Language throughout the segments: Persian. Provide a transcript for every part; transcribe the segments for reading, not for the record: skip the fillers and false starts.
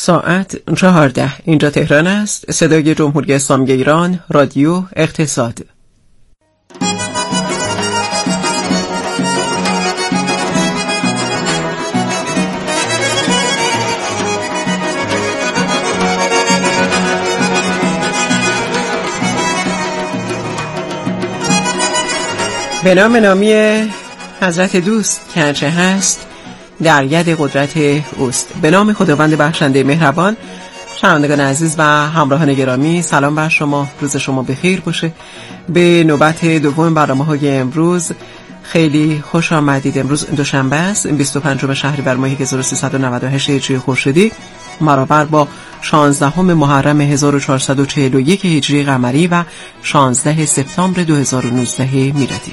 ساعت 14. اینجا تهران است. صدای جمهوری اسلامی ایران، رادیو اقتصاد. به نام نامی حضرت دوست که هرچه هست در ید قدرت اوست. به نام خداوند بخشنده مهربان. شنوندگان عزیز و همراهان گرامی، سلام بر شما، روز شما بخیر باشه. به نوبت دوم برنامه‌های امروز خیلی خوش آمدید. امروز دوشنبه است، 25 شهریور ماه 1398 هجری خورشیدی، برابر با 16 محرم 1441 هجری قمری و 16 سپتامبر 2019 میلادی.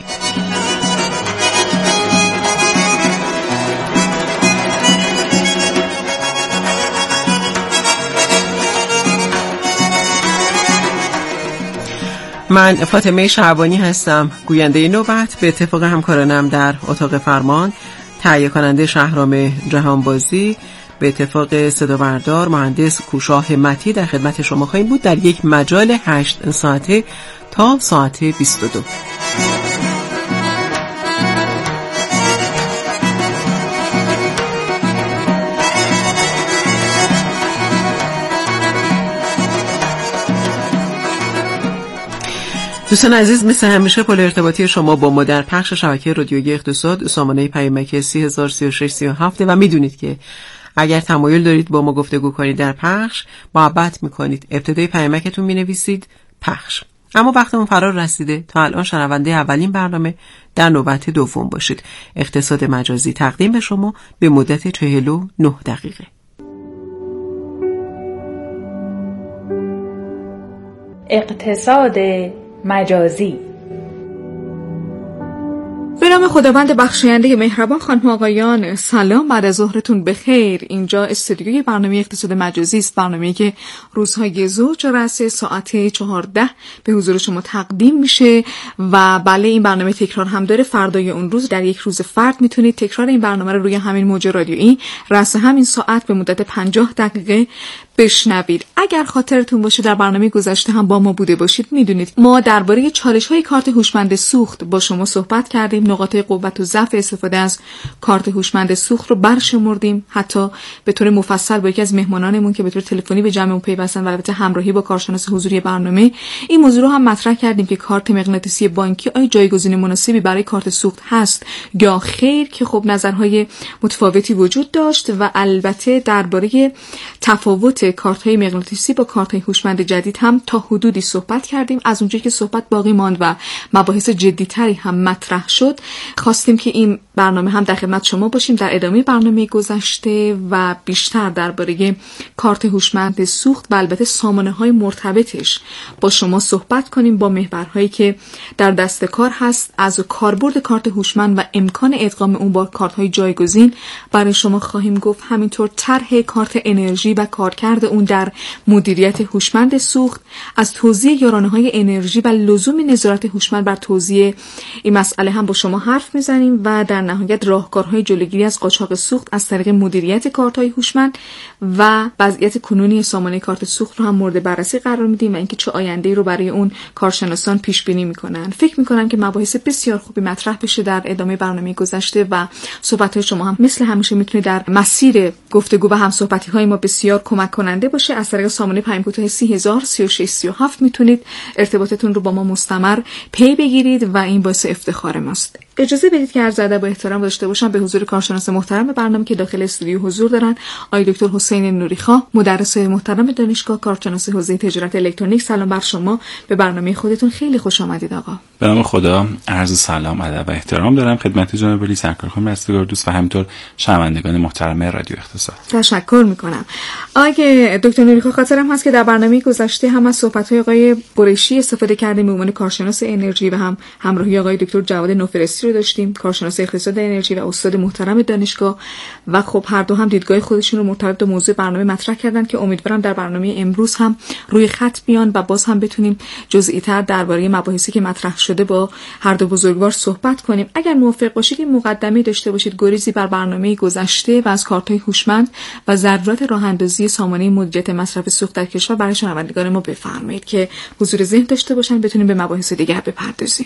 من فاطمه شعبانی هستم، گوینده این نوبت. به اتفاق همکارانم در اتاق فرمان، تهیه کننده شهرام جهانبازی، به اتفاق صدابردار مهندس کوشا همتی، در خدمت شما خواهیم بود در یک مجال 8 ساعته تا ساعت 22. دوستان عزیز، مثل همیشه پل ارتباطی شما با ما در پخش شبکه رادیویی اقتصاد سامانه پیامک 303637 و میدونید که اگر تمایل دارید با ما گفتگو کنید در پخش، محبت میکنید ابتدای پیامکتون مینویسید پخش. اما وقتمون فرار رسیده تا الان شنونده اولین برنامه در نوبت دوم باشید. اقتصاد مجازی تقدیم به شما به مدت 49 دقیقه. اقتصاد مجازی. به نام خداوند بخشاینده مهربان. خانم و آقایان، سلام، بعد از ظهرتون بخیر. اینجا استودیوی برنامه اقتصاد مجازی است، برنامه‌ای که روزهای زوج رأس ساعت 14 به حضور شما تقدیم میشه و بله، این برنامه تکرار هم داره. فردای اون روز در یک روز فرد میتونید تکرار این برنامه رو روی همین موج رادیویی رأس همین ساعت به مدت 50 دقیقه بشنوید. اگر خاطرتون باشه در برنامه گذشته هم با ما بوده باشید، میدونید ما درباره چالش‌های کارت هوشمند سوخت با شما صحبت کردیم. نقاط قوت و ضعف استفاده از کارت هوشمند سوخت رو برشمردیم، حتی به طور مفصل با یکی از مهمانانمون که به طور تلفنی به جمعمون پیوستن و البته همراهی با کارشناس حضوری برنامه این موضوع رو هم مطرح کردیم که کارت مغناطیسی بانکی آیا جایگزین مناسبی برای کارت سوخت هست یا خیر، که خب نظرهای متفاوتی وجود داشت و البته درباره تفاوت کارت‌های مغناطیسی با کارت‌های هوشمند جدید هم تا حدودی صحبت کردیم. از اونجایی که صحبت باقی ماند و مباحث جدی‌تری هم مطرح شد، خواستیم که این برنامه هم در خدمت شما باشیم در ادامه برنامه گذشته و بیشتر درباره کارت هوشمند سوخت و البته سامانه‌های مرتبطش با شما صحبت کنیم، با محورهایی که در دست کار هست. از کاربرد کارت هوشمند و امکان ادغام اون با کارت‌های جایگزین برای شما خواهیم گفت. همینطور طرح کارت انرژی و کارکرد اون در مدیریت هوشمند سوخت، از توزیع یارانه‌های انرژی و لزوم نظارت هوشمند بر توزیع این مسئله هم با شما حرف میزنیم و در نهایت راهکارهای جلوگیری از قاچاق سوخت از طریق مدیریت کارت‌های هوشمند و وضعیت کنونی سامانه کارت سوخت رو هم مورد بررسی قرار میدیم و اینکه چه آینده‌ای رو برای اون کارشناسان پیش بینی میکنن. فکر میکنم که مباحث بسیار خوبی مطرح بشه در ادامه برنامه گذشته و صحبت‌های شما هم مثل همیشه میتونه در مسیر گفتگو و همصحبتی‌های ما بسیار کمک کننده باشه. از طریق سامانه پیام کوتاه 3003637 میتونید ارتباطتون رو با ما مستمر پی بگیرید و این باعث افتخار ماست. اجازه بدید که عرض ادب و احترام داشته باشم به حضور کارشناس محترم برنامه که داخل استودیو حضور دارن، آقای دکتر حسین نوریخواه، مدرس محترم دانشگاه، کارشناس حوزه تجارت الکترونیک. سلام بر شما، به برنامه خودتون خیلی خوش آمدید آقا. به نام خدا، عرض سلام، ادب و احترام دارم خدمت جناب ولی سرکار خانم رستگار دوست و همینطور شنوندگان محترم رادیو اقتصاد. تشکر میکنم. آقای دکتر نوریخواه، خاطرم هست که در برنامه گذشته هم از صحبت‌های آقای قریشی استفاده کردیم به عنوان کارشناس انرژی و هم همراهی آقای دکتر جواد نوفرسی مهندسی رو داشتیم، کارشناس اقتصاد انرژی و استاد محترم دانشگاه، و خب هر دو هم دیدگاه خودشون رو مرتبط به موضوع برنامه مطرح کردن که امیدوارم در برنامه امروز هم روی خط بیان و باز هم بتونیم جزئی‌تر درباره مباحثی که مطرح شده با هر دو بزرگوار صحبت کنیم. اگر موافق باشید این مقدمه داشته باشید، گریزی بر برنامه گذشته و از کارت‌های هوشمند و ضرورت راه‌اندازی سامانه مدیریت مصرف سوخت در کشور برای شنوندگان ما بفرمایید که حضور ذهن داشته باشن، بتونیم به مباحث دیگر بپردازیم.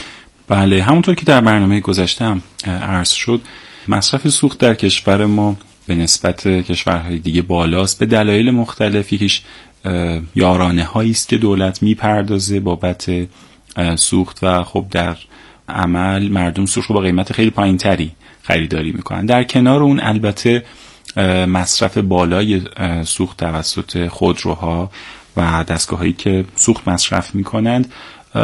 بله، همونطور که در برنامه گذشته هم عرض شد، مصرف سوخت در کشور ما به نسبت کشورهای دیگه بالاست به دلایل مختلف. یکیش یارانه هایی است که دولت میپردازه بابت سوخت و خب در عمل مردم سوخت رو با قیمت خیلی پایینتری خریداری میکنن. در کنار اون البته مصرف بالای سوخت توسط خودروها و دستگاه‌هایی که سوخت مصرف میکنند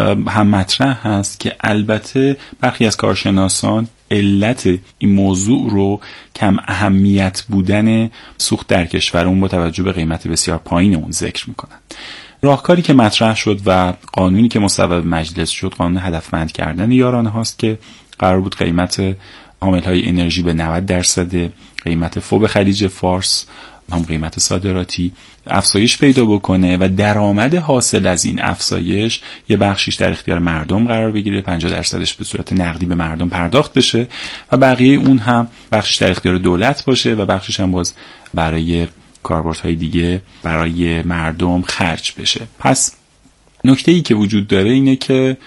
هم مطرح هست که البته برخی از کارشناسان علت این موضوع رو کم اهمیت بودن سوخت در کشورمون با توجه به قیمت بسیار پایین اون ذکر میکنن. راهکاری که مطرح شد و قانونی که مصوب مجلس شد قانون هدفمند کردن یارانه هاست که قرار بود قیمت حامل‌های انرژی به 90% قیمت فوب خلیج فارس، هم قیمت صادراتی، افزایش پیدا بکنه و درآمد حاصل از این افزایش یه بخشیش در اختیار مردم قرار بگیره، 50%ش به صورت نقدی به مردم پرداخت بشه و بقیه اون هم بخشش در اختیار دولت باشه و بخشش هم باز برای کاربردهای دیگه برای مردم خرج بشه. پس نکته‌ای که وجود داره اینه که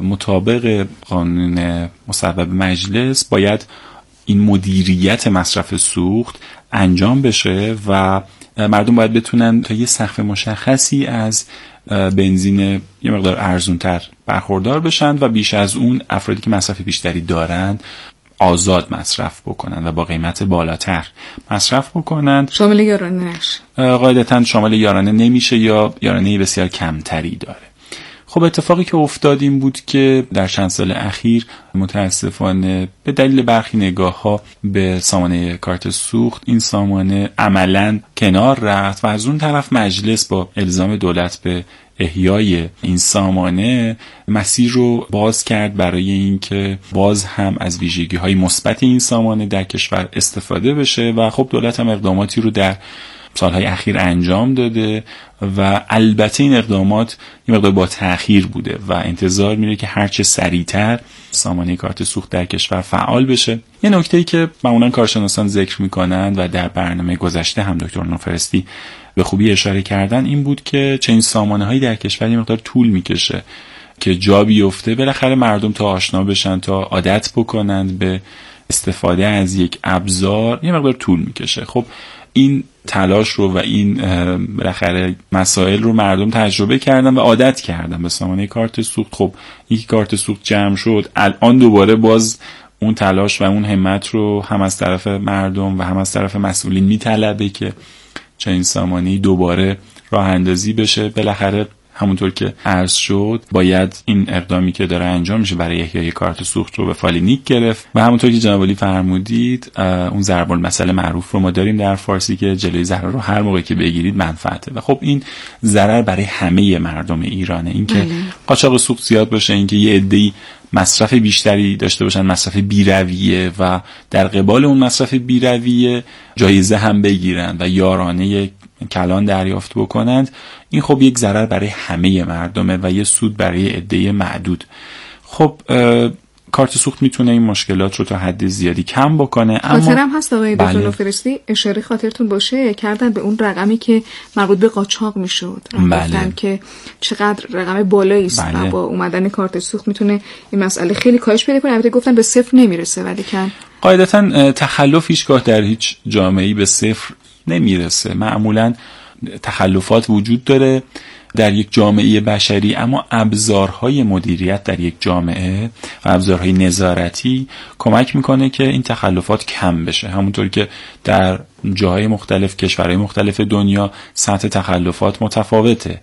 مطابق قانون مصوب مجلس باید این مدیریت مصرف سوخت انجام بشه و مردم باید بتونن تا یه سقف مشخصی از بنزین یه مقدار ارزونتر برخوردار بشن و بیش از اون افرادی که مصرف بیشتری دارن آزاد مصرف بکنن و با قیمت بالاتر مصرف بکنن. شامل یارانه نشه، قاعدتاً شامل یارانه نمیشه یا یارانه بسیار کمتری داره. خب اتفاقی که افتاد این بود که در چند سال اخیر متاسفانه به دلیل برخی نگاه‌ها به سامانه کارت سوخت این سامانه عملاً کنار رفت و از اون طرف مجلس با الزام دولت به احیای این سامانه مسیر رو باز کرد برای اینکه باز هم از ویژگی‌های مثبت این سامانه در کشور استفاده بشه و خب دولت هم اقداماتی رو در سالهای اخیر انجام داده و البته این اقدامات یه مقدار با تأخیر بوده و انتظار میره که هرچه سریعتر سامانه کارت سوخت در کشور فعال بشه. یه نکته‌ای که معمولا کارشناسان ذکر میکنن و در برنامه گذشته هم دکتر نوفرستی به خوبی اشاره کردن این بود که چنین سامانه‌هایی در کشور یه مقدار طول میکشه که جا بیفته، بالاخره مردم تا آشنا بشن تا عادت بکنند به استفاده از یک ابزار یه مقدار طول میکشه. خب این تلاش رو و این بالاخره مسائل رو مردم تجربه کردن و عادت کردن به سامانه کارت سوخت. خب یک کارت سوخت جمع شد، الان دوباره باز اون تلاش و اون همت رو هم از طرف مردم و هم از طرف مسئولین میطلبه که چنین سامانه‌ای دوباره راه اندازی بشه. بالاخره همونطور که عرض شد باید این اقدامی که داره انجام میشه برای احیای کارت سوخت رو به فال گرفت و همونطور که جناب عالی فرمودید اون ضرب المثل معروف رو ما داریم در فارسی که جلوی ضرر رو هر موقع که بگیرید منفعته و خب این ضرر برای همه مردم ایرانه. این که قاچاق سوخت زیاد باشه، این که یه عده‌ای مصرف بیشتری داشته باشن، مصرف بی‌رویه و در قبال اون مصرف بی‌رویه جایزه هم بگیرن و یارانه کلان دریافت بکنند، این خب یک ضرر برای همه مردمه و یه سود برای عده معدود. خب کارت سوخت میتونه این مشکلات رو تا حد زیادی کم بکنه. خاطرم هست آقای دکتر نوفرستی اشاره خاطرتون باشه کردن به اون رقمی که مربوط به قاچاق میشد، گفتن که چقدر رقم بالایی است و با اومدن کارت سوخت میتونه این مسئله خیلی کاهش پیدا کنه. البته گفتن به صفر نمیرسه ولی کن قاعدتا تخلف هیچگاه در هیچ جامعه‌ای به صفر نمیرسه. معمولا تخلفات وجود داره در یک جامعه بشری، اما ابزارهای مدیریت در یک جامعه و ابزارهای نظارتی کمک میکنه که این تخلفات کم بشه. همونطور که در جاهای مختلف، کشورهای مختلف دنیا سطح تخلفات متفاوته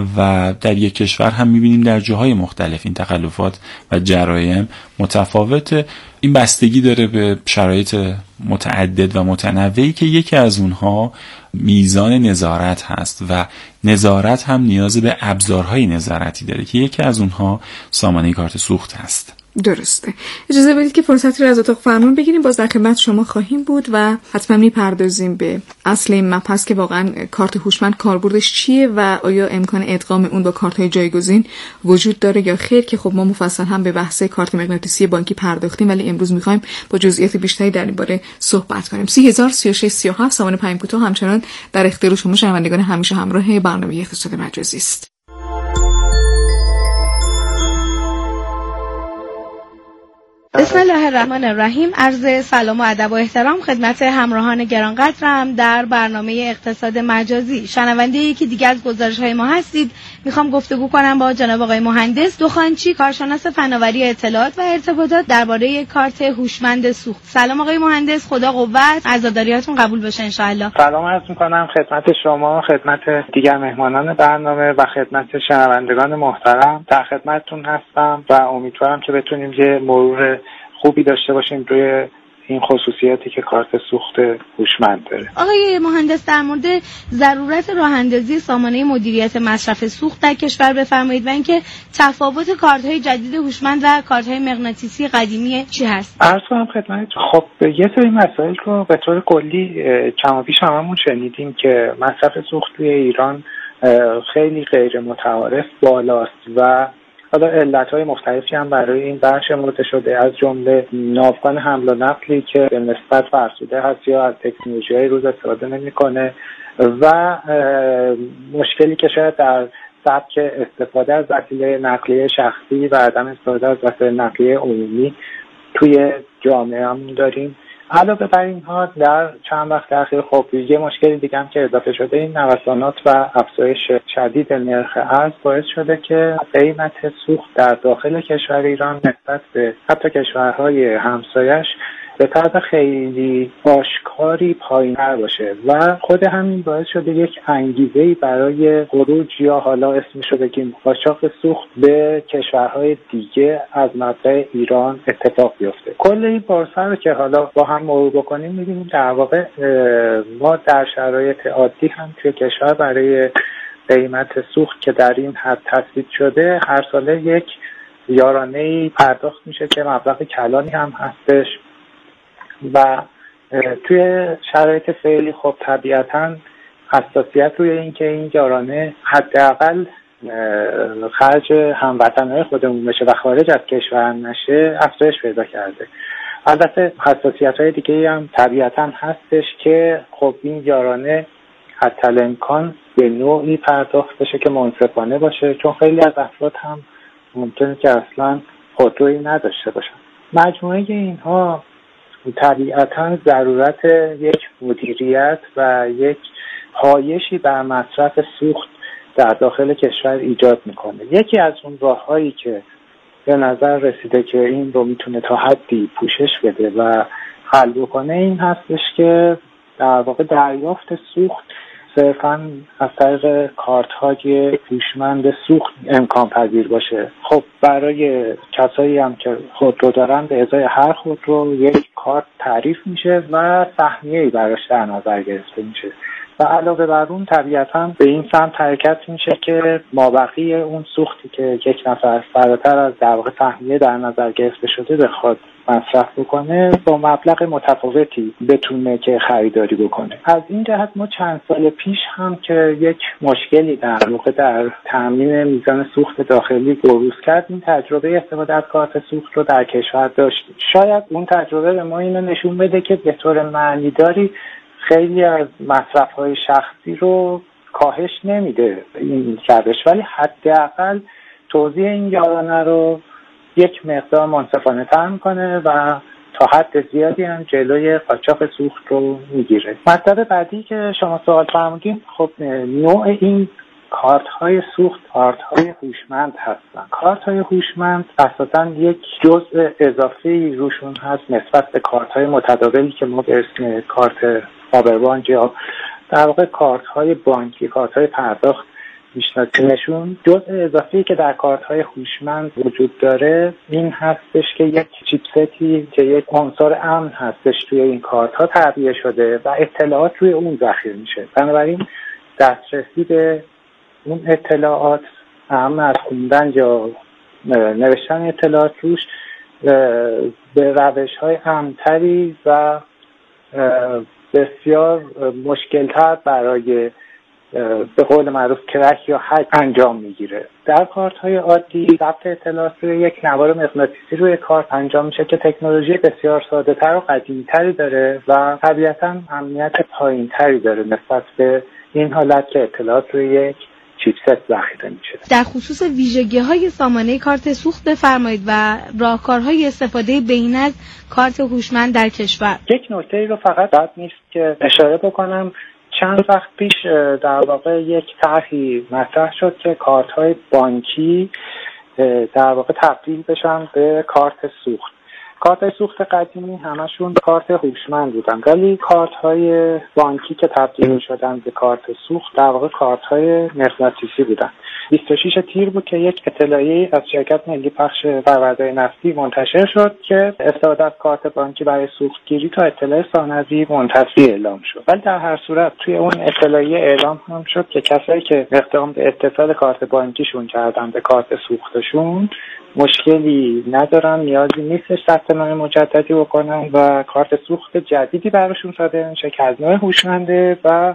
و در یک کشور هم میبینیم در جاهای مختلف این تخلفات و جرایم متفاوته. این بستگی داره به شرایط متعدد و متنوعی که یکی از اونها میزان نظارت هست و نظارت هم نیاز به ابزارهای نظارتی داره که یکی از اونها سامانه کارت سوخت هست. درسته. اجازه بدید که فرصتی رو از اتاق فرمان بگیریم، باز در خدمت شما خواهیم بود و حتما میپردازیم به اصل این مبحث که واقعا کارت هوشمند کاربردش چیه و آیا امکان ادغام اون با کارت‌های جایگزین وجود داره یا خیر، که خب ما مفصل هم به بحث کارت مغناطیسی بانکی پرداختیم، ولی امروز می‌خوایم با جزئیات بیشتری در این باره صحبت کنیم. 3003637 سامان پیام کوتاه همچنان در اختیار شما شنوندگان همیشه همراه برنامه اقتصاد مجازی است. بسم الله الرحمن الرحیم. عرض سلام و ادب و احترام خدمت همراهان گرانقدرم در برنامه اقتصاد مجازی. شنونده یکی دیگر از گزارش‌های ما هستید. میخوام گفتگو کنم با جناب آقای مهندس دخانچی، کارشناس فناوری اطلاعات و ارتباطات درباره کارت هوشمند سوخت. سلام آقای مهندس، خدا قوت، عزاداریاتون قبول بشه ان شاء الله. سلام عرض می‌کنم خدمت شما، خدمت دیگر مهمانان برنامه و خدمت شنوندگان محترم. در خدمتتون هستم و امیدوارم که بتونیم یه مرور خوبی داشته باشیم روی این خصوصیاتی که کارت سوخت هوشمند داره. آقای مهندس، در مورد ضرورت راه‌اندازی سامانه مدیریت مصرف سوخت در کشور بفرمایید و اینکه تفاوت کارت‌های جدید هوشمند و کارت‌های مغناطیسی قدیمی چی هست؟ عرض کنم خدمتتون، خب یه سری مسائل رو به طور کلی کم و بیش هممون شنیدیم که مصرف سوخت توی ایران خیلی غیر متعارف بالاست و حالا علت‌های مختلفی هم برای این برشمرده شده، از جمله ناوگان حمل و نقلی که به نسبت فرسوده هست یا از تکنولوژی‌های روز استفاده نمی‌کنه و مشکلی که شاید در سبک استفاده از وسیله نقلیه شخصی و عدم استفاده از وسیله نقلیه عمومی توی جامعه‌مون داریم. علاوه بر اینها در چند وقت اخیر خب یه مشکل دیگه هم که اضافه شده، این نوسانات و افزایش شدید نرخ ارز باعث شده که قیمت سوخت در داخل کشور ایران نسبت به حتی کشورهای همسایش به طرز خیلی آشکاری پایین‌تر باشه و خود همین باعث شده یک انگیزه‌ای برای خروج یا حالا اسمشو بگیم قاچاق سوخت به کشورهای دیگه از مبدأ ایران اتفاق بیفته. کل این پروسه رو که حالا با هم مرور بکنیم می‌بینیم در واقع ما در شرایط عادی هم توی کشور برای قیمت سوخت که در این حد تثبیت شده هر ساله یک یارانه‌ای پرداخت میشه که مبلغ کلانی هم هستش و توی شرایط فعلی خب طبیعتاً حساسیت روی این که این یارانه حداقل خرج هموطنهای خودمون بشه و خارج از کشور نشه افزایش پیدا کرده. البته حساسیت‌های دیگه‌ای هم طبیعتاً هستش که خب این یارانه حتی الامکان به نوعی پرداخت بشه که منصفانه باشه، چون خیلی از افراد هم ممکنه که اصلاً خودرویی نداشته باشن. مجموعه اینها طبیعتاً ضرورت یک مدیریت و یک پایشی بر مصرف سوخت در داخل کشور ایجاد میکنه. یکی از اون راه‌هایی که به نظر رسیده که این رو میتونه تا حدی پوشش بده و حل بکنه این هستش که در واقع دریافت سوخت صرفاً از طریق کارت‌های هوشمند سوخت امکان پذیر باشه. خب برای کسایی هم که خودرو دارن به ازای هر خودرو یک کارت تعریف میشه و سهمیه‌ای براش در نظر گرفته میشه و علاوه بر اون طبیعتاً به این سمت حرکت میشه که مابقی اون سوختی که یک نفر فراتر از در واقع سهمیه در نظر گرفته شده بخواد مصرف بکنه با مبلغ متفاوتی بتونه که خریداری بکنه. از این جهت ما چند سال پیش هم که یک مشکلی در واقع در تامین میزان سوخت داخلی بروز کرد، این تجربه استفاده از کارت سوخت رو در کشور داشتیم. شاید اون تجربه به ما اینو نشون بده که به طور معنیداری خیلی از مصرف‌های شخصی رو کاهش نمیده این روش، ولی حداقل توزیع این یارانه رو یک مقدار منصفانه تر میکنه و تا حد زیادی هم جلوی قاچاق سوخت رو میگیره. مطلب بعدی که شما سوال فرمودین، خب نوع این کارت های سوخت کارت های هوشمند هستن. کارت های هوشمند اساساً یک جزء اضافی روشون هست نسبت به کارت های متداولی که ما به اسم کارت پاوربانک یا در واقع کارت های بانکی، کارت های پرداخت میشناسیمشون. جزء اضافی که در کارت های هوشمند وجود داره این هستش که یک چیپستی که یک عنصر امن هستش توی این کارت ها تعبیه شده و اطلاعات روی اون ذخیره میشه. بنابراین دسترسی به اون اطلاعات، اهم از خوندن یا نوشتن اطلاعات روش، به روش‌های امن‌تری و بسیار مشکل‌تر برای به قول معروف کرک یا هک انجام میگیره. در کارت‌های عادی ثبت اطلاعات روی یک نوار مغناطیسی روی کارت انجام میشه که تکنولوژی بسیار ساده‌تر و قدیمی‌تری داره و طبیعتاً امنیت پایین‌تری داره نسبت به این حالت که اطلاعات روی یک چیپست ذخیره میشه. در خصوص ویژگی‌های سامانه کارت سوخت بفرمایید و راهکارهای استفاده بهینه از کارت هوشمند در کشور. یک نکته رو فقط بد نیست که اشاره بکنم. چند وقت پیش در واقع یک طرحی مطرح شد که کارت‌های بانکی در واقع تبدیل بشن به کارت سوخت. کارت سوخت قدیمی همشون کارت هوشمند بودن، ولی کارت‌های بانکی که تبدیل شدن به کارت سوخت در واقع کارت‌های مغناطیسی بودن. 26 تیر بود که یک اطلاعیه از شرکت ملی پخش پرورده‌های نفتی منتشر شد که استفاده از کارت بانکی برای سوختگیری تا اطلاع ثانوی منتفی اعلام شد. ولی در هر صورت توی اون اطلاعیه اعلام هم شد که کسایی که اقدام به اتصال کارت بانکیشون کردن به کارت سوختشون مشکلی ندارن، نیازی نیست ثبت نام مجددی بکنن و کارت سوخت جدیدی براشون صادر میشه که از نوع هوشمنده و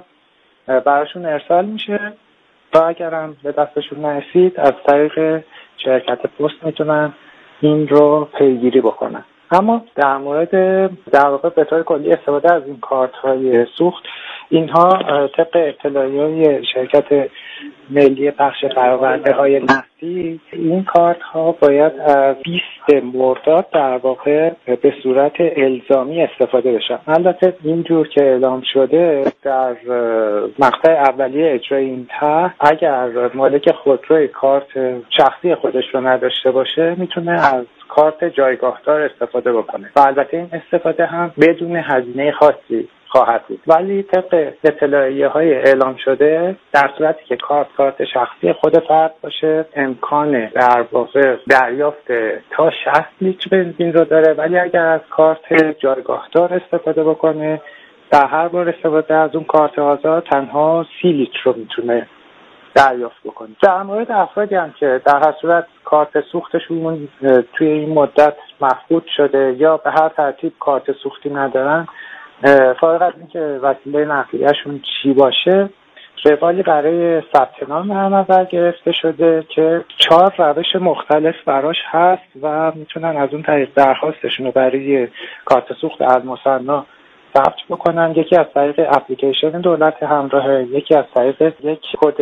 براشون ارسال میشه و اگرم به دستشون نرسید از طریق شرکت پست میتونن این رو پیگیری بکنن. اما در مورد در واقع به طور کلی استفاده از این کارت های سوخت، اینها طبق اطلاعیه شرکت ملی پخش فرآورده‌های نفتی این کارت ها باید از 20 مرداد در واقع به صورت الزامی استفاده بشن. البته اینجور که اعلام شده در مقطع اولیه اجرای این طرح اگر مالک خودروی کارت شخصی خودش رو نداشته باشه میتونه از کارت جایگاهدار استفاده بکنه و البته این استفاده هم بدون هزینه خاصی خواهد بود. ولی طبق اطلاعیه‌های اعلام شده در صورتی که کارت شخصی خود فرد باشه امکان در واقع دریافت تا 60 لیتر بنزین رو داره، ولی اگر از کارت جایگاهدار استفاده بکنه در هر بار استفاده از اون کارت آزاد تنها 30 لیتر رو میتونه دریافت بکنه. در مورد افرادی هم که در هر صورت کارت سوختشون توی این مدت مفقود شده یا به هر ترتیب کارت سوختی ندارن، فارغ از اینکه وسیله نقلیه‌شون چی باشه روالی برای ثبت نام در نظر گرفته شده که 4 روش مختلف براش هست و میتونن از اون طریق درخواستشون رو برای کارت سوخت المثنا ثبت بکنن. یکی از طریق اپلیکیشن دولت همراه، یکی از طریق یک کد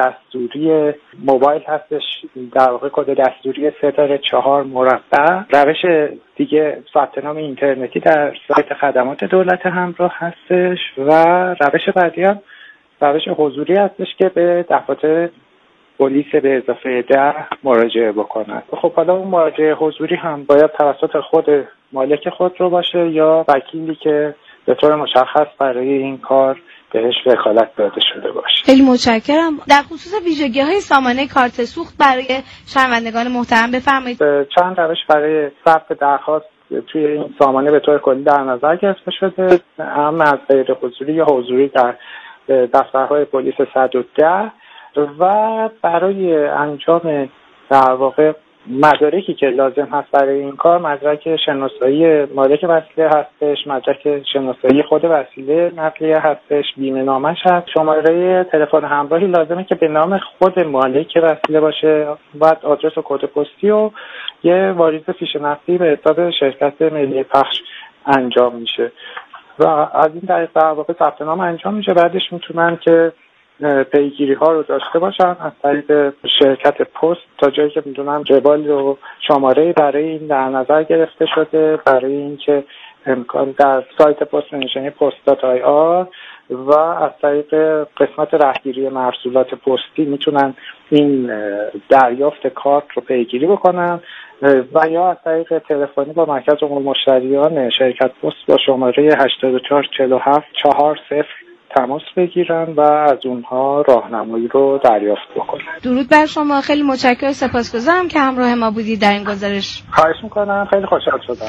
دستوری موبایل هستش، در واقع کد دستوری 3-4 مربع. روش دیگه ثبت نام اینترنتی در سایت خدمات دولت همراه هستش و روش بعدی هم روش حضوری هستش که به دفاتر پلیس به اضافه 10 مراجعه بکنن. خب حالا اون مراجعه حضوری هم باید توسط خود مالک خود رو باشه یا وکیلی که به طور مشخص برای این کار بهش وکالت داده شده باشه. خیلی متشکرم. در خصوص ویژگی‌های سامانه کارت سوخت برای شنوندگان محترم بفرمایید. چند روش برای ثبت درخواست توی این سامانه به طور کلی در نظر گرفته شده، هم از غیر حضوری یا حضوری در دفترهای پلیس 110 و برای انجام در واقع مدارکی که لازم هست برای این کار مدرک شناسایی مالک وسیله هستش، مدرک شناسایی خود وسیله نقلیه هستش، بیمه نامش هست، شماره تلفن همراهی لازمه که به نام خود مالک وسیله باشه، بعد آدرس و کد پستی و یه واریز فیش نفتی به حساب شرکت ملی پخش انجام میشه و از این طریق در واقع ثبت نام انجام میشه. بعدش میتونن که پیگیری ها رو داشته باشن از طریق شرکت پست تا جایی که میدونم روال و شماره برای این در نظر گرفته شده برای اینکه امکان در سایت پست نشانی post.ir و از طریق قسمت رهگیری محصولات پستی میتونن این دریافت کارت رو پیگیری بکنن و یا از طریق تلفنی با مرکز امور مشتریان شرکت پست با شماره 844740 تماس بگیرن و از اونها راهنمایی رو دریافت بکنن. درود بر شما، خیلی متشکرم، سپاسگزارم که همراه ما بودید در این گزارش. خواهش میکنم، خیلی خوشحال شدم.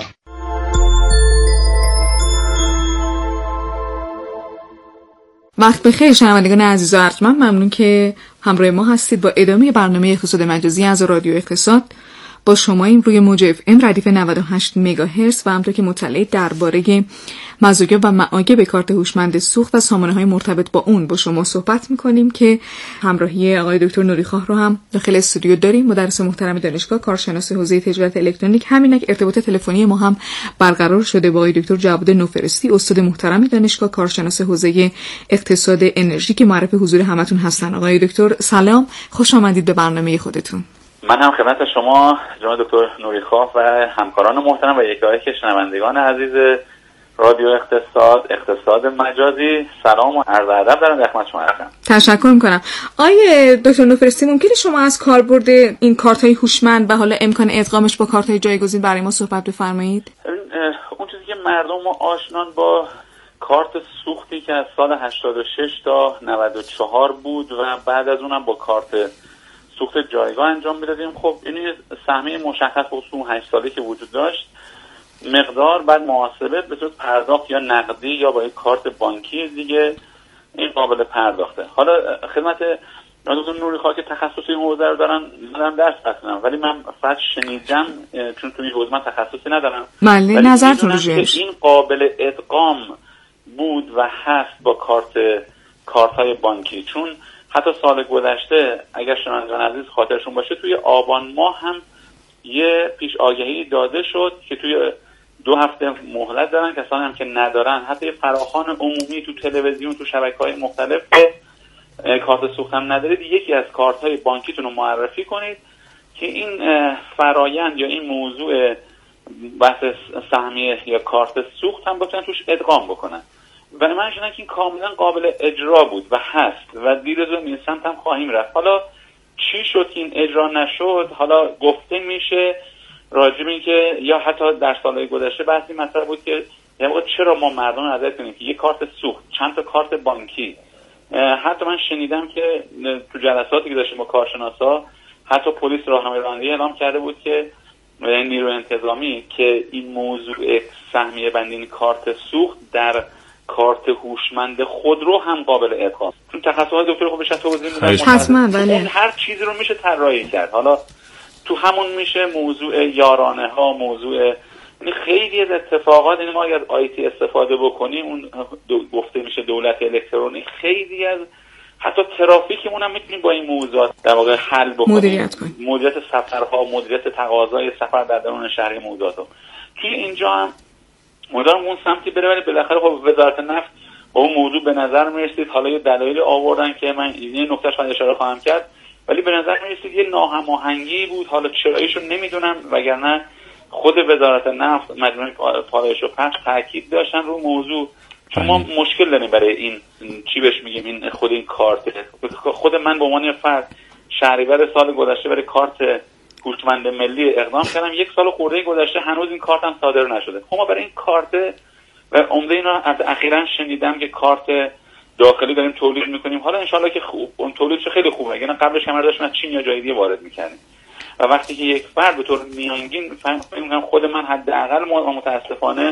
وقت بخیر شنوندگان عزیز و ارجمند، ممنون که همراه ما هستید با ادامه برنامه اقتصاد مجازی از رادیو اقتصاد. با شماییم روی موج FM ردیف 98 مگاهرتز و همونطور که مطلع درباره مزایا و معایب کارت هوشمند سوخت و سامانه‌های مرتبط با اون با شما صحبت می‌کنیم که همراهی آقای دکتر نوریخواه رو هم داخل استودیو داریم. مدرس محترم دانشگاه، کارشناس حوزه تجارت الکترونیک. همینک ارتباط تلفنی ما هم برقرار شده با آقای دکتر جواد نوفرستی، استاد محترم دانشگاه، کارشناس حوزه اقتصاد انرژی که معرف حضور همتون هستن. آقای دکتر سلام، خوش آمدید به برنامه خودتون. من هم خدمت شما جناب دکتر نوریخواه و همکاران محترم و یکایک شنوندگان عزیز رادیو اقتصاد مجازی سلام و عرض ادب دارم در خدمت شما هستم. تشکر میکنم. آقای دکتر نوفرستی، ممکنه شما از کاربرد این کارت‌های هوشمند و حالا امکان ادغامش با کارت‌های جایگزین برای ما صحبت بفرمایید؟ اون چیزی که مردم ما آشنان با کارت سوختی که از سال 86 تا 94 بود و بعد از اونم با کارت سوخت جایگاه انجام میدادیم. خب این سهمیه مشخص بود تو 8 ساله که وجود داشت، مقدار بعد محاسبه به صورت پرداخت یا نقدی یا با یک کارت بانکی دیگه این قابل پرداخته. حالا خدمت دکتر نوریخواه که تخصص این حوزه رو دارن منم درس بخونم، ولی من فقط شنیدم چون تو این حوزه من تخصصی ندارم. بله، نظرتون رو این قابل ادغام بود و هست با کارت‌های بانکی، چون حتی سال گذشته اگر شنوندگان عزیز خاطرشون باشه توی آبان ماه هم یه پیش آگهی داده شد که توی 2 هفته مهلت دارن کسانی هم که ندارن، حتی فراخوان عمومی تو تلویزیون تو شبکه‌های مختلف که کارت سوخت هم ندارید یکی از کارت‌های بانکیتون رو معرفی کنید که این فرایند یا این موضوع بحث سهمیه یا کارت سوخت هم بتونن توش ادغام بکنن. و من شنیدم که این کاملا قابل اجرا بود و هست و دیر زود این سمت هم خواهیم رفت. حالا چی شد که این اجرا نشد؟ حالا گفته میشه راجع به این که یا حتی در سالهای گذشته بحثی مطرح بود که چرا ما مردم رو عادت کنیم که یک کارت سوخت چند تا کارت بانکی. حتی من شنیدم که تو جلساتی که داشتیم با کارشناسا حتی پلیس راهنمایی رانندگی اعلام کرده بود که نیروی انتظامی که این موضوع سهمیه بندی کارت سوخت در کارت هوشمند خودرو هم قابل ادغام، چون تخصصات دکتر خوبش توضیح میدن حتما بله هر چیزی رو میشه طراحی کرد. حالا تو همون میشه موضوع یارانه ها، موضوع یعنی خیلی از اتفاقات، یعنی ما اگر آیتی استفاده بکنیم اون گفته میشه دولت الکترونیک، خیلی از حتی ترافیکمون هم میتونیم با این موضوعات در واقع حل بکنیم، مدیریت سفرها، مدیریت تقاضای سفر در درون شهر موضوعاتو توی اینجا هم مدام اون سمتی بره. ولی بالاخره خب وزارت نفت با اون موضوع به نظر میرسید، حالا یه دلایلی آوردن که من این نکتهش من اشاره خواهم کرد، ولی به نظر میرسید یه ناهماهنگی بود. حالا چراییشو نمیدونم، وگرنه خود وزارت نفت مجموعه پالایش و پخش تاکید داشتن رو موضوع، چون ما مشکل داریم برای این چی بهش میگیم این خود این کارت. خود من به عنوان فرد شهریور سال گذشته برای کارت هوشمند ملی اقدام کردم، 1 سال خورده گذشته هنوز این کارت هم صادر نشده. خب ما برای این کارت و عمده اینا اخیراً شنیدم که کارت داخلی داریم تولید میکنیم. حالا انشالله که خوب اون تولیدش خیلی خوبه، اگه قبلش هم داشتیم از چین یا جای دیگه وارد میکردیم و وقتی که یک فرد به طور میانگین فهمیدم خود من حداقل متاسفانه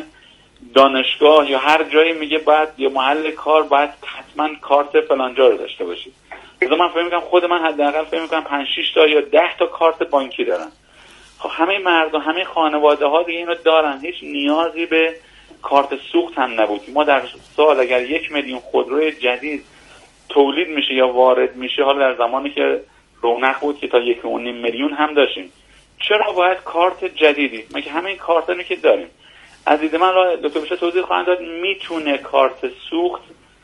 دانشگاه یا هر جایی میگه بعد یا محل کار باید حتما کارت فلان جا رو داشته باشید. مثلا من فکر می‌کنم خود من حداقل فکر می‌کنم 5-6 تا یا 10 تا کارت بانکی دارن. خب همه مردم، همه خانواده‌ها دیگه اینو دارن، هیچ نیازی به کارت سوخت هم نبود. ما در سال اگر 1 میلیون خودروی جدید تولید میشه یا وارد میشه، حالا در زمانی که رونق بود که تا 1.5 میلیون هم داشتیم، چرا باید کارت جدیدی؟ مگه همه این کارتایی که داریم. از دید من دکتر بشه توضیح خواهند داد، میتونه کارت سوخت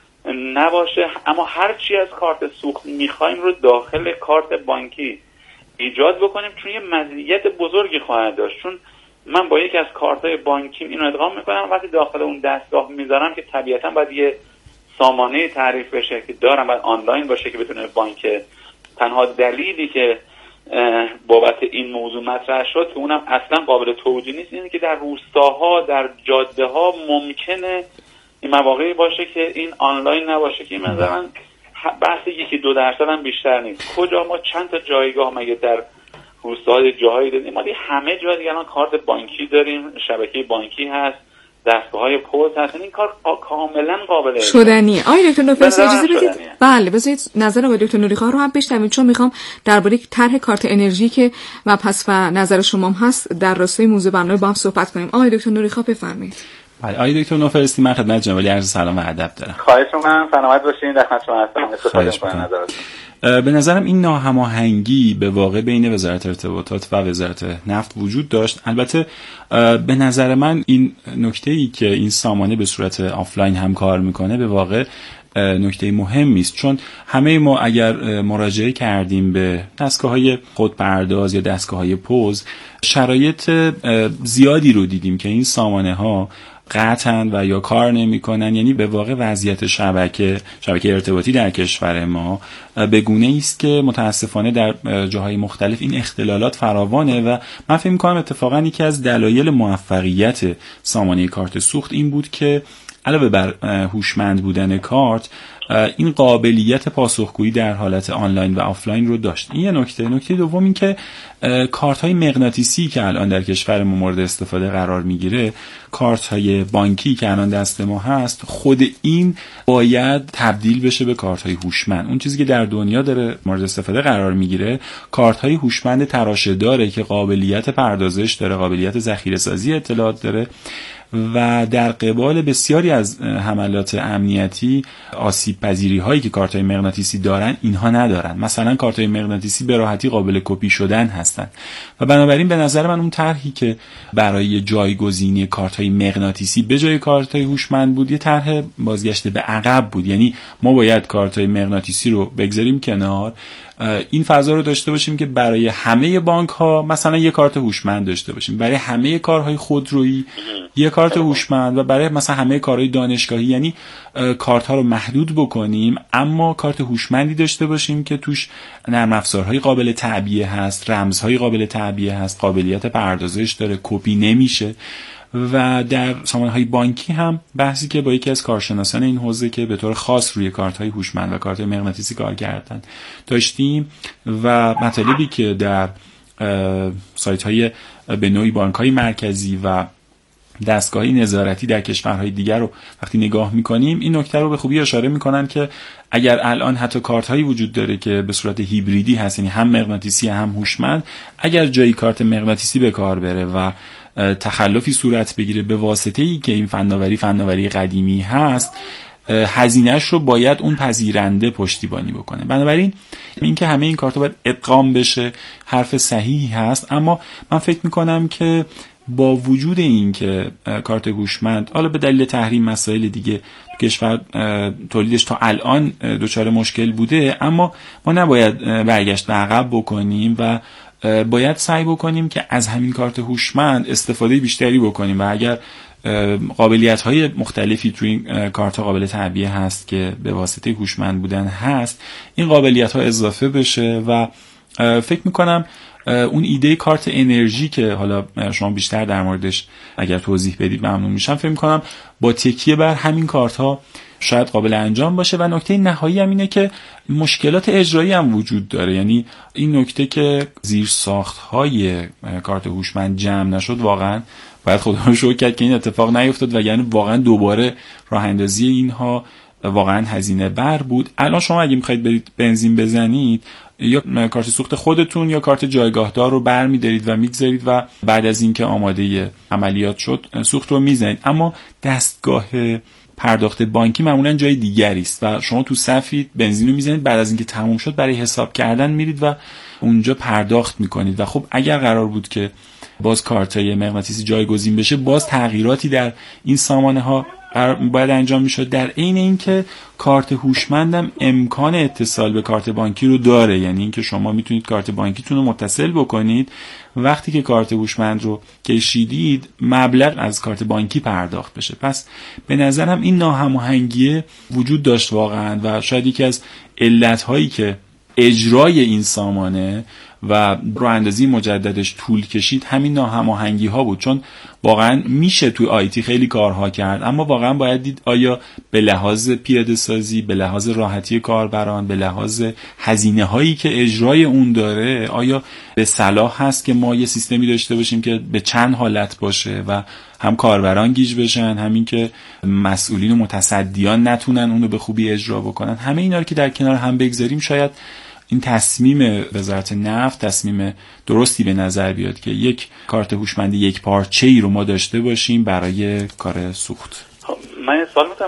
نباشه، اما هر چی از کارت سوخت میخوایم رو داخل کارت بانکی ایجاد بکنیم، چون یه مزیت بزرگی خواهد داشت. چون من با یکی از کارت‌های بانکیم اینو ادغام میکنم، وقتی داخل اون دستگاه میذارم که طبیعتاً باید یه سامانه تعریف بشه که دارم، باید آنلاین باشه که بتونه بانک. تنها دلیلی که بابت این موضوع مطرح شد که اونم اصلا قابل توجیه نیست، اینه که در روستاها، در جاده ها ممکنه این مواقعی باشه که این آنلاین نباشه، که مثلا بحث 1-2% هم بیشتر نیست. کجا ما چند تا جایگاه مگه در روستاهای جاهایی داریم؟ ما همه جا دیگه الان کارت بانکی داریم، شبکه بانکی هست، دستگاه‌های پوز هستن، این کار کاملا قابل شدنیه. آقای دکتر نوفرسی اجازه بدید بله بذارید نظر آقای دکتر نوری‌خواه رو هم بشنویم، چون میخوام درباره طرح کارت انرژی که مبحث و نظر شما هم هست در راستای موضوع برنامه با هم صحبت کنیم. آقای دکتر نوری‌خواه بفرمایید. بله آقای دکتر نوفرسی، من خدمت جناب علی عرض سلام و ادب دارم. خواهش می‌کنم سلامت باشین، در خدمت شما هستم. استفاده کنم نظراتتون. به نظرم این ناهماهنگی به واقع بین وزارت ارتباطات و وزارت نفت وجود داشت. البته به نظر من این نکته‌ای که این سامانه به صورت آفلاین هم کار میکنه به واقع نکته مهمی است، چون همه ما اگر مراجعه کردیم به دستگاه‌های خودپرداز یا دستگاه‌های پوز، شرایط زیادی رو دیدیم که این سامانه‌ها قطعاً و یا کار نمی‌کنن. یعنی به واقع وضعیت شبکه ارتباطی در کشور ما به گونه‌ای است که متاسفانه در جاهای مختلف این اختلالات فراوانه و من فکر می‌کنم اتفاقاً یکی از دلایل موفقیت سامانه کارت سوخت این بود که علاوه بر هوشمند بودن کارت، این قابلیت پاسخگویی در حالت آنلاین و آفلاین رو داشت. این یه نکته دوم این که کارت‌های مغناطیسی که الان در کشور ما مورد استفاده قرار میگیره، کارت‌های بانکی که الان دست ما هست، خود این باید تبدیل بشه به کارت‌های هوشمند. اون چیزی که در دنیا داره مورد استفاده قرار میگیره کارت‌های هوشمند تراشه‌داره که قابلیت پردازش داره، قابلیت ذخیره‌سازی اطلاعات داره و در قبال بسیاری از حملات امنیتی آسیب پذیری هایی که کارت‌های مغناطیسی دارن اینها ندارن. مثلا کارت‌های مغناطیسی به راحتی قابل کپی شدن هستن و بنابراین به نظر من اون طرحی که برای جایگزینی کارت‌های مغناطیسی به جای کارت‌های هوشمند بود یه طرح بازگشت به عقب بود. یعنی ما باید کارت‌های مغناطیسی رو بگذاریم کنار، این فضا رو داشته باشیم که برای همه بانک ها مثلا یه کارت هوشمند داشته باشیم، برای همه کارهای خودرویی یه کارت هوشمند و برای مثلا همه کارهای دانشگاهی، یعنی کارت ها رو محدود بکنیم اما کارت هوشمندی داشته باشیم که توش نرم افزارهای قابل تعبیه هست، رمزهای قابل تعبیه هست، قابلیت پردازش داره، کپی نمیشه. و در سامانه‌های بانکی هم بحثی که با یکی از کارشناسان این حوزه که به طور خاص روی کارت‌های هوشمند و کارت‌های مغناطیسی کار کردن داشتیم و مطالبی که در سایت‌های به نوعی بانک‌های مرکزی و دستگاهی نظارتی در کشورهای دیگر رو وقتی نگاه می‌کنیم این نکته رو به خوبی اشاره می‌کنن که اگر الان حتی کارت‌هایی وجود داره که به صورت هیبریدی هست، یعنی هم مغناطیسی هم هوشمند، اگر جای کارت مغناطیسی به کار بره و تخلفی صورت بگیره به واسطه‌ای که این فناوری قدیمی هست، هزینه‌اش رو باید اون پذیرنده پشتیبانی بکنه. بنابراین اینکه همه این کارتا باید ادغام بشه حرف صحیحی هست، اما من فکر می‌کنم که با وجود این که کارت هوشمند حالا به دلیل تحریم مسائل دیگه کشور تولیدش تا الان دچار مشکل بوده، اما ما نباید برگشت به عقب بکنیم و باید سعی بکنیم که از همین کارت هوشمند استفاده بیشتری بکنیم و اگر قابلیت‌های مختلفی توی این کارت‌ها قابل تعبیه هست که به واسطه هوشمند بودن هست، این قابلیت‌ها اضافه بشه و فکر می‌کنم اون ایده کارت انرژی که حالا شما بیشتر در موردش اگر توضیح بدید ممنون میشم، فکر می‌کنم با تکیه بر همین کارت‌ها شاید قابل انجام باشه. و نکته نهایی هم اینه که مشکلات اجرایی هم وجود داره، یعنی این نکته که زیر ساخت‌های کارت هوشمند جمع نشد، واقعا باید خدا رو شکر کرد که این اتفاق نیفتاد و یعنی واقعا دوباره راه اندازی اینها واقعا هزینه بر بود. الان شما اگه می‌خواید برید بنزین بزنید یا کارت سوخت خودتون یا کارت جایگاهدار رو برمی‌دارید و می‌گذارید و بعد از اینکه آماده عملیات شد سوخت رو می‌زنید، اما دستگاه پرداخت بانکی معمولا جای دیگری است و شما تو صفید بنزین رو میزنید، بعد از اینکه تموم شد برای حساب کردن میرید و اونجا پرداخت میکنید و خب اگر قرار بود که باز کارتای مغناطیسی جایگزین بشه، باز تغییراتی در این سامانه ها باید انجام میشد، در عین اینکه کارت هوشمندم امکان اتصال به کارت بانکی رو داره، یعنی اینکه شما میتونید کارت بانکیتون رو متصل بکنید، وقتی که کارت هوشمند رو کشیدید مبلغ از کارت بانکی پرداخت بشه. پس به نظرم این ناهماهنگی وجود داشت واقعا و شاید یکی از علت‌هایی که اجرای این سامانه و راه اندازی مجددش طول کشید همین ناهماهنگی ها بود، چون واقعا میشه توی آیتی خیلی کارها کرد، اما واقعا باید دید آیا به لحاظ پیاده سازی، به لحاظ راحتی کاربران، به لحاظ هزینه هایی که اجرای اون داره، آیا به صلاح هست که ما یه سیستمی داشته باشیم که به چند حالت باشه و هم کاربران گیج بشن، همین که مسئولین و متصدیان نتونن اون رو به خوبی اجرا بکنن. همه اینا رو که در کنار هم بگذاریم شاید این تصمیم وزارت نفت تصمیم درستی به نظر بیاد که یک کارت هوشمندی یک پارچه‌ای رو ما داشته باشیم برای کار سوخت. من سوال می‌کنم